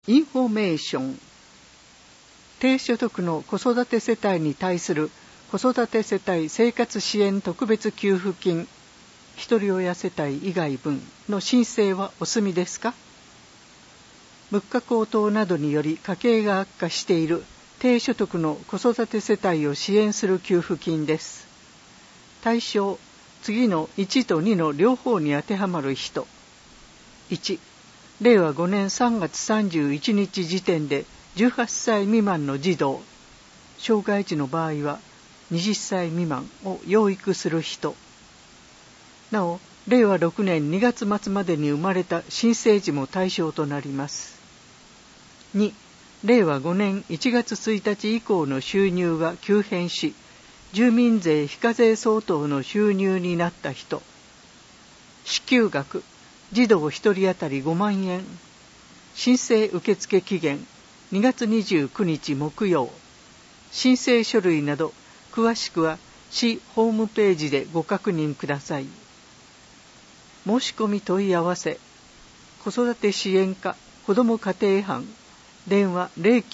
インフォメーション。低所得の子育て世帯に対する子育て世帯生活支援特別給付金ひとり親世帯以外分の申請はお済みですか？物価高騰などにより家計が悪化している低所得の子育て世帯を支援する給付金です。対象、次の1と2の両方に当てはまる人。1、令和5年3月31日時点で18歳未満の児童、障害児の場合は20歳未満を養育する人。なお、令和6年2月末までに生まれた新生児も対象となります。2、令和5年1月1日以降の収入が急変し、住民税非課税相当の収入になった人。支給額、児童1人当たり5万円。申請受付期限、2月29日木曜。申請書類など、詳しくは市ホームページでご確認ください。申し込み問い合わせ、子育て支援課子ども家庭班、電話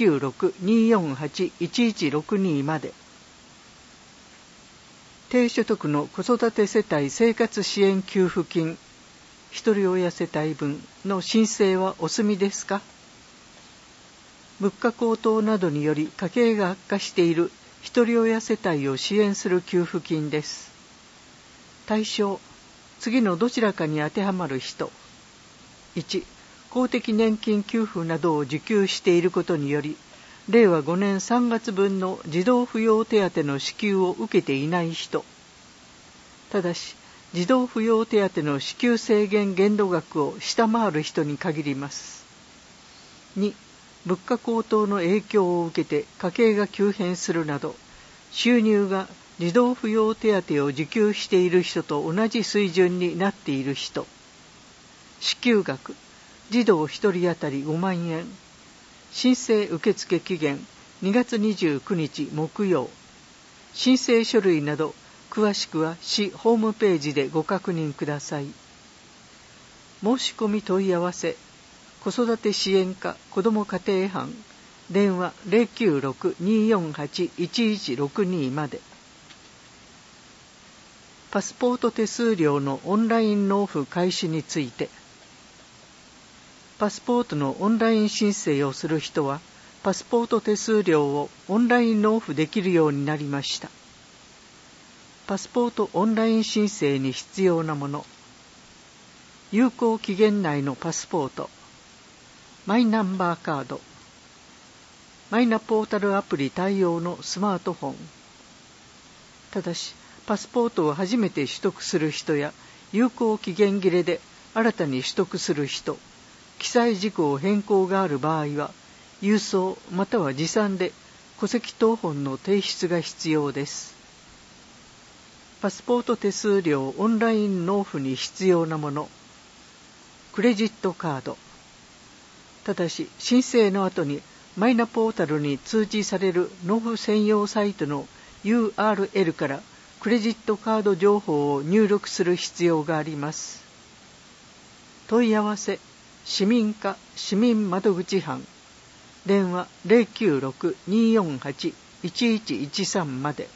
096-248-1162 まで。低所得の子育て世帯生活支援給付金ひとり親世帯分の申請はお済みですか？物価高騰などにより家計が悪化しているひとり親世帯を支援する給付金です。対象、次のどちらかに当てはまる人。1、公的年金給付などを受給していることにより、令和5年3月分の児童扶養手当の支給を受けていない人。ただし、児童扶養手当の支給制限限度額を下回る人に限ります。2、物価高騰の影響を受けて家計が急変するなど、収入が児童扶養手当を受給している人と同じ水準になっている人。支給額、児童1人当たり5万円。申請受付期限2月29日木曜。申請書類など詳しくは市ホームページでご確認ください。申し込み問い合わせ、子育て支援課子ども家庭班、電話 096-248-1162 まで。パスポート手数料のオンライン納付開始について。パスポートのオンライン申請をする人は、パスポート手数料をオンライン納付できるようになりました。パスポートオンライン申請に必要なもの。有効期限内のパスポート。マイナンバーカード。マイナポータルアプリ対応のスマートフォン。ただし、パスポートを初めて取得する人や、有効期限切れで新たに取得する人、記載事項変更がある場合は、郵送または持参で戸籍謄本の提出が必要です。パスポート手数料オンライン納付に必要なもの。クレジットカード。ただし、申請の後にマイナポータルに通知される納付専用サイトの URL からクレジットカード情報を入力する必要があります。問い合わせ、市民課市民窓口班、電話 096-248-1113 まで。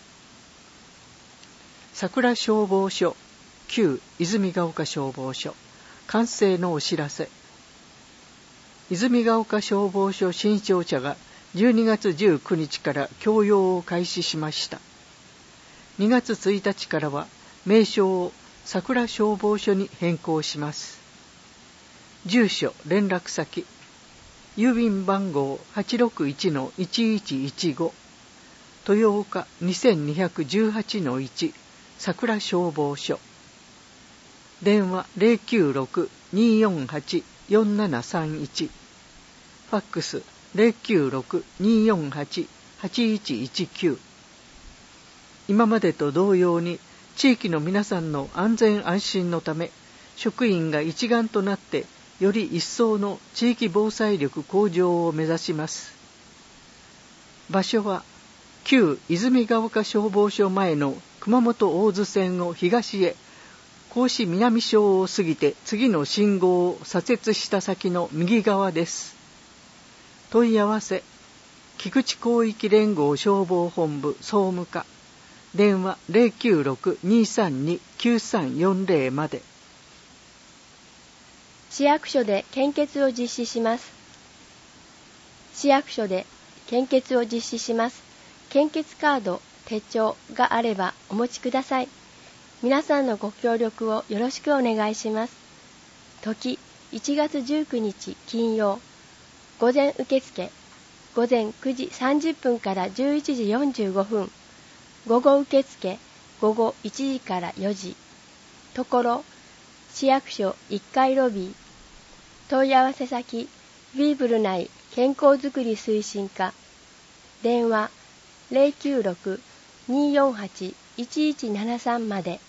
桜消防署、旧泉ヶ丘消防署、完成のお知らせ。泉ヶ丘消防署新庁舎が12月19日から供用を開始しました。2月1日からは名称を桜消防署に変更します。住所、連絡先、郵便番号 861-1115、豊岡 2218-1、桜消防署。電話 096-248-4731、ファックス 096-248-8119。今までと同様に、地域の皆さんの安全安心のため、職員が一丸となって、より一層の地域防災力向上を目指します。場所は、旧泉ヶ丘消防署前の熊本大津線を東へ、甲子南小を過ぎて次の信号を左折した先の右側です。 問い合わせ菊池広域連合消防本部総務課、電話 096-232-9340 まで。 市役所で献血を実施します。市役所で献血を実施します。献血カード、手帳があればお持ちください。皆さんのご協力をよろしくお願いします。時、1月19日金曜、午前受付、午前9時30分から11時45分、午後受付、午後1時から4時。ところ、市役所1階ロビー。問い合わせ先、フィーブル内健康づくり推進課。電話、096-248-1173 まで。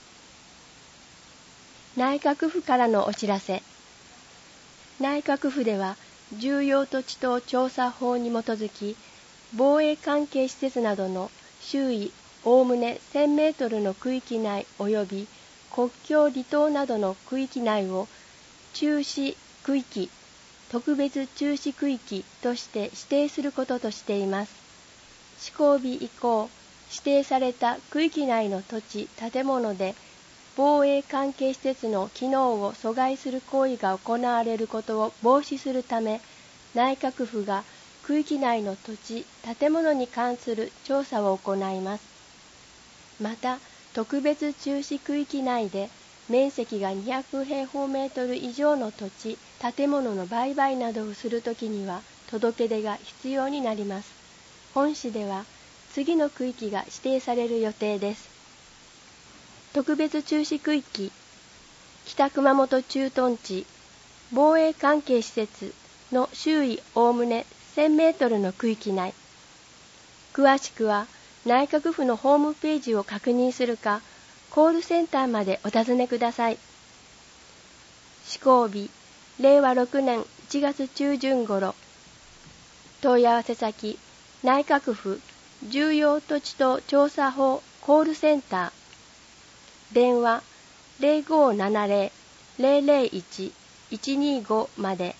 内閣府からのお知らせ。内閣府では、重要土地等調査法に基づき、防衛関係施設などの周囲おおむね1000メートルの区域内及び国境離島などの区域内を注視区域、特別注視区域として指定することとしています。施行日以降、指定された区域内の土地、建物で防衛関係施設の機能を阻害する行為が行われることを防止するため、内閣府が区域内の土地、建物に関する調査を行います。また、特別注視区域内で面積が200平方メートル以上の土地、建物の売買などをするときには届け出が必要になります。本市では次の区域が指定される予定です。特別注視区域、北熊本駐屯地、防衛関係施設の周囲おおむね1000メートルの区域内。詳しくは内閣府のホームページを確認するか、コールセンターまでお尋ねください。施行日、令和6年1月中旬頃。問い合わせ先、内閣府重要土地等調査法コールセンター。電話 0570-001-125 まで。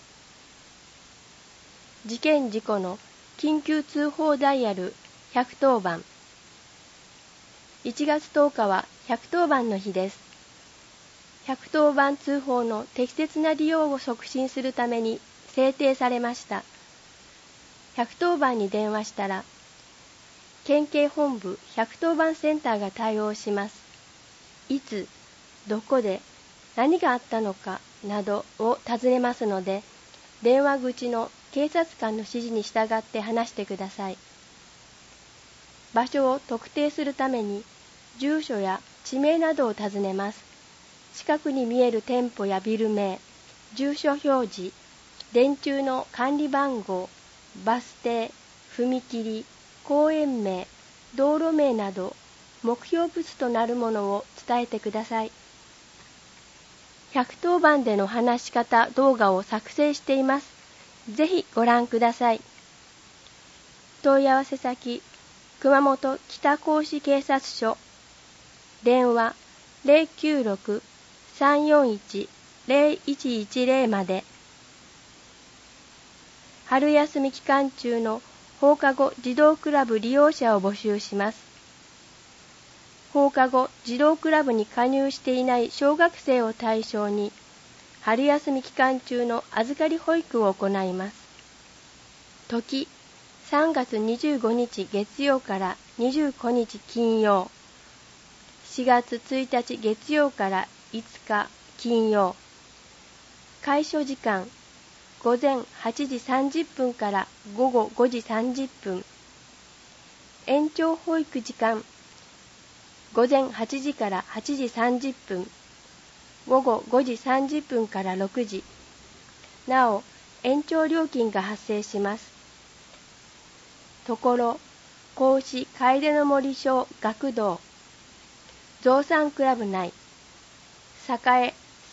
事件事故の緊急通報ダイヤル110番。1月10日は110番の日です。110番通報の適切な利用を促進するために制定されました。110番に電話したら、県警本部110番センターが対応します。いつ、どこで、何があったのかなどを尋ねますので、電話口の警察官の指示に従って話してください。場所を特定するために、住所や地名などを尋ねます。近くに見える店舗やビル名、住所表示、電柱の管理番号、バス停、踏切、公園名、道路名など、目標物となるものを伝えてください。110番での話し方動画を作成しています。ぜひご覧ください。問い合わせ先、熊本北甲子警察署。電話096-341-0110まで。春休み期間中の放課後児童クラブ利用者を募集します。放課後児童クラブに加入していない小学生を対象に、春休み期間中の預かり保育を行います。時、3月25日月曜から29日金曜、4月1日月曜から5日金曜。開所時間、午前8時30分から午後5時30分。延長保育時間、午前8時から8時30分、午後5時30分から6時。なお、延長料金が発生します。ところ、甲子楓の森小学童、ゾウさんクラブ内、栄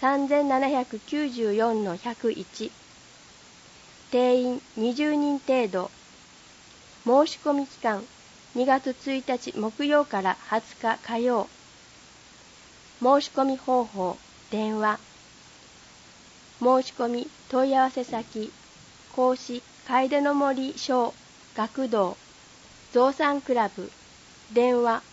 3794-101、定員20人程度。申し込み期間、2月1日木曜から20日火曜。申し込み方法、電話。申し込み問い合わせ先、 孔子楓の森小学童増産クラブ電話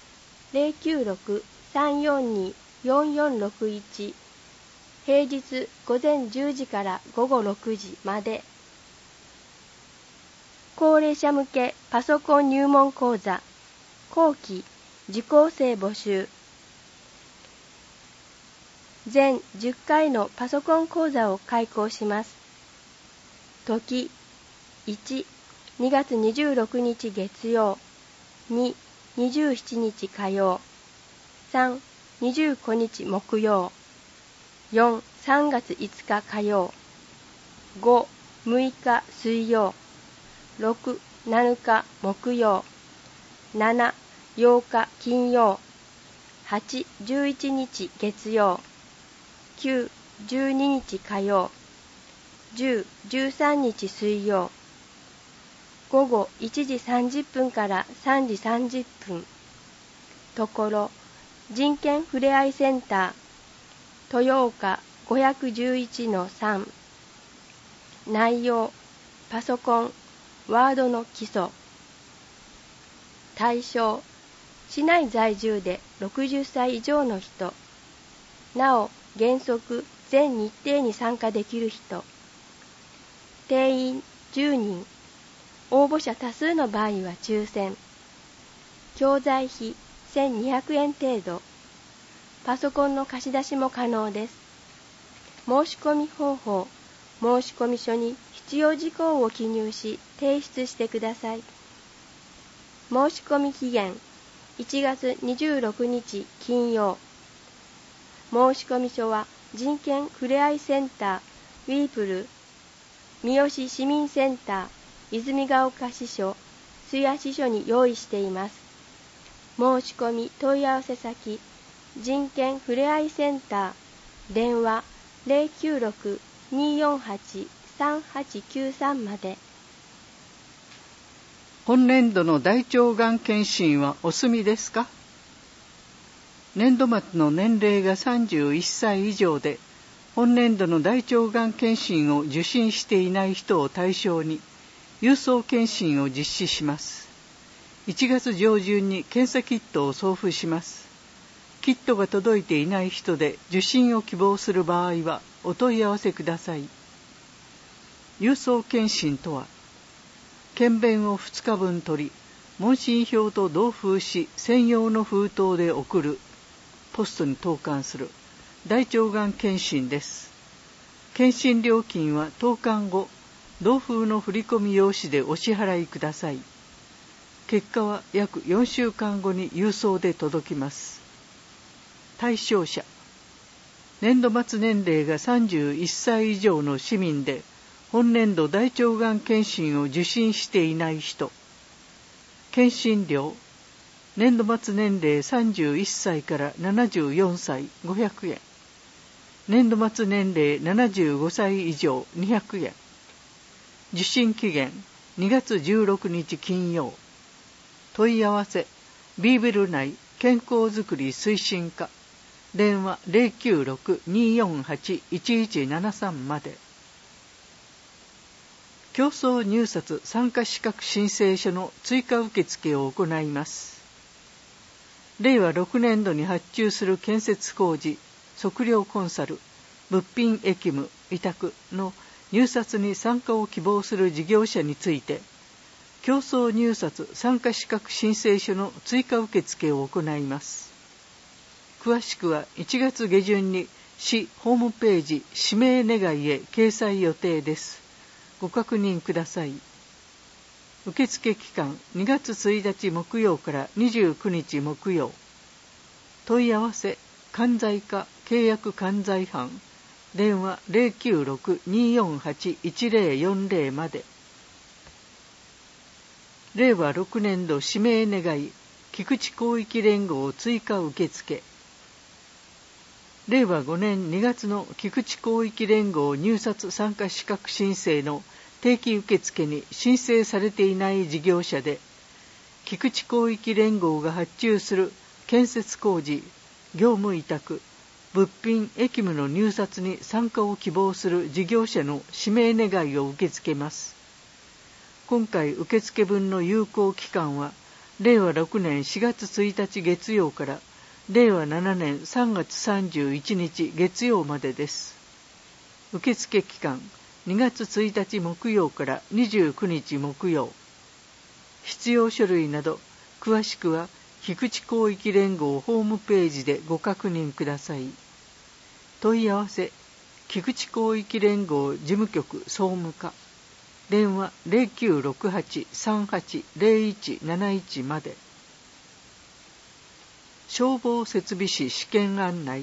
096-342-4461 平日午前10時から午後6時まで。高齢者向けパソコン入門講座後期受講生募集。全10回のパソコン講座を開講します。時1、2月26日月曜、2、27日火曜、3、29日木曜、4、3月5日火曜、5、6日水曜、6、7日木曜、7、8日金曜、8、11日月曜、9、12日火曜、10、13日水曜、午後1時30分から3時30分。ところ、人権ふれあいセンター、豊岡 511-3。内容、パソコン、ワードの基礎。対象、市内在住で60歳以上の人。なお、原則、全日程に参加できる人。定員10人。応募者多数の場合は抽選。教材費1200円程度。パソコンの貸し出しも可能です。申し込み方法。申し込み書に必要事項を記入し提出してください。申し込み期限1月26日金曜。申し込み書は人権ふれあいセンターウィープル三好市民センター泉ヶ丘支所津屋支所に用意しています。申し込み問い合わせ先人権ふれあいセンター電話 096-248-3893 まで。 本年度の大腸がん検診はお済みですか？年度末の年齢が31歳以上で本年度の大腸がん検診を受診していない人を対象に郵送検診を実施します。1月上旬に検査キットを送付します。キットが届いていない人で受診を希望する場合はお問い合わせください。郵送検診とは、検便を2日分取り、問診票と同封し専用の封筒で送る、ポストに投函する大腸がん検診です。検診料金は投函後、同封の振込用紙でお支払いください。結果は約4週間後に郵送で届きます。対象者、年度末年齢が31歳以上の市民で本年度大腸がん検診を受診していない人。検診料、年度末年齢31歳から74歳500円。年度末年齢75歳以上200円。受診期限2月16日金曜。問い合わせ、ビービル内健康づくり推進課。電話 096-248-1173 まで。競争入札参加資格申請書の追加受付を行います。令和6年度に発注する建設工事、測量コンサル、物品役務、委託の入札に参加を希望する事業者について、競争入札参加資格申請書の追加受付を行います。詳しくは1月下旬に市ホームページ指名願いへ掲載予定です。ご確認ください。受付期間2月1日木曜から29日木曜。問い合わせ、管財課契約管財班。電話 096-248-1040 まで。令和6年度指名願い菊池広域連合追加受付。令和5年2月の菊池広域連合入札参加資格申請の定期受付に申請されていない事業者で、菊池広域連合が発注する建設工事、業務委託、 物品役務の入札に参加を希望する事業者の指名願いを受け付けます。今回受付分の有効期間は令和6年4月1日月曜から令和7年3月31日月曜までです。受付期間2月1日木曜から29日木曜。必要書類など詳しくは菊池広域連合ホームページでご確認ください。問い合わせ菊池広域連合事務局総務課、電話 0968-380171 まで。消防設備士試験案内。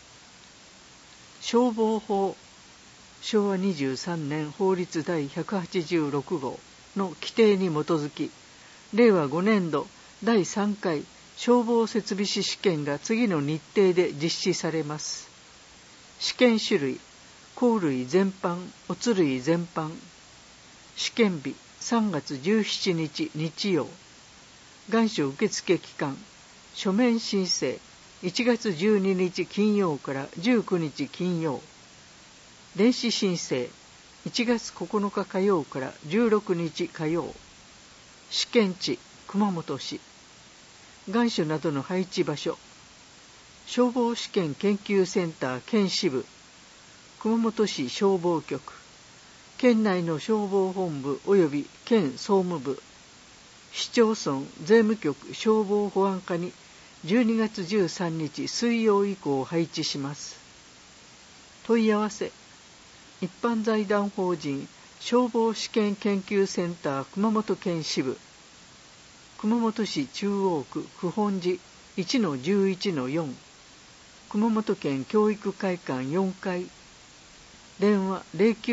消防法昭和23年法律第186号の規定に基づき、令和5年度第3回消防設備士試験が次の日程で実施されます。試験種類、鋼類全般、乙類全般。試験日、3月17日日曜。願書受付期間、書面申請、1月12日金曜から19日金曜。電子申請、1月9日火曜から16日火曜。試験地、熊本市。願書などの配置場所、消防試験研究センター県支部、熊本市消防局、県内の消防本部及び県総務部、市町村税務局消防保安課に12月13日水曜以降配置します。問い合わせ、一般財団法人消防試験研究センター熊本県支部、熊本市中央区九本寺 1-11-4、熊本県教育会館4階、電話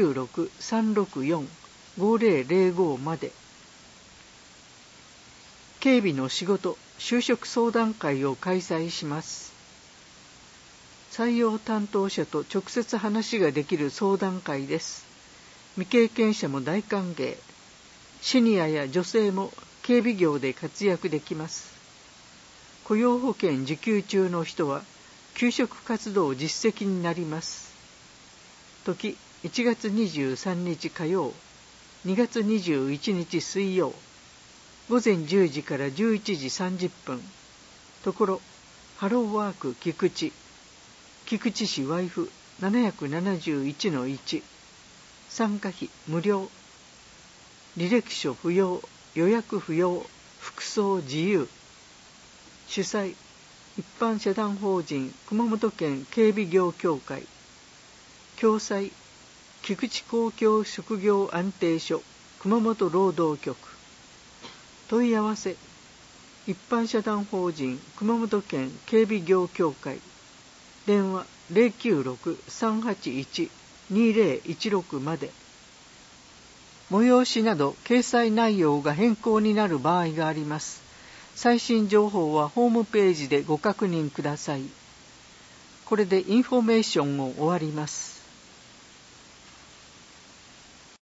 096-364-5005 まで。警備の仕事就職相談会を開催します。採用担当者と直接話ができる相談会です。未経験者も大歓迎。シニアや女性も警備業で活躍できます。雇用保険受給中の人は求職活動実績になります。時1月23日火曜、2月21日水曜、午前10時から11時30分。ところ、ハローワーク菊池、菊池市ワイフ 771-1、参加費無料、履歴書不要、予約不要、服装自由。主催、一般社団法人熊本県警備業協会。共催、菊池公共職業安定所熊本労働局。問い合わせ、一般社団法人熊本県警備業協会。電話 096-381-2016 まで。催しなど掲載内容が変更になる場合があります。最新情報はホームページでご確認ください。これでインフォメーションを終わります。